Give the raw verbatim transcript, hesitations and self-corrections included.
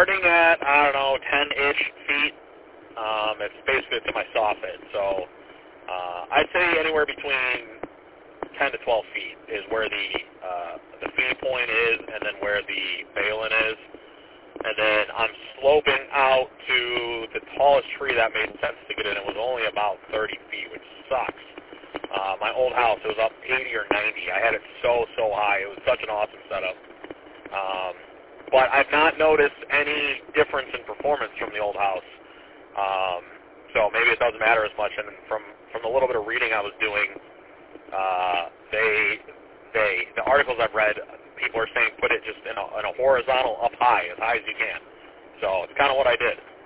starting at, I don't know, ten-ish feet. Um, it's basically to my soffit. So uh, I'd say anywhere between ten to twelve feet is where the uh, the feed point is, and then where the balun is. And then I'm sloping out to the tallest tree that made sense to get in. It was only about thirty feet, which sucks. Uh, my old house, it was up eighty or ninety. I had it so, so high. It was such an awesome setup. Um, but I've not noticed any difference in performance from the old house. Um, so maybe it doesn't matter as much. And from, from the little bit of reading I was doing, uh, they, they, the articles I've read, people are saying put it just in a, in a horizontal up high, as high as you can. So it's kind of what I did.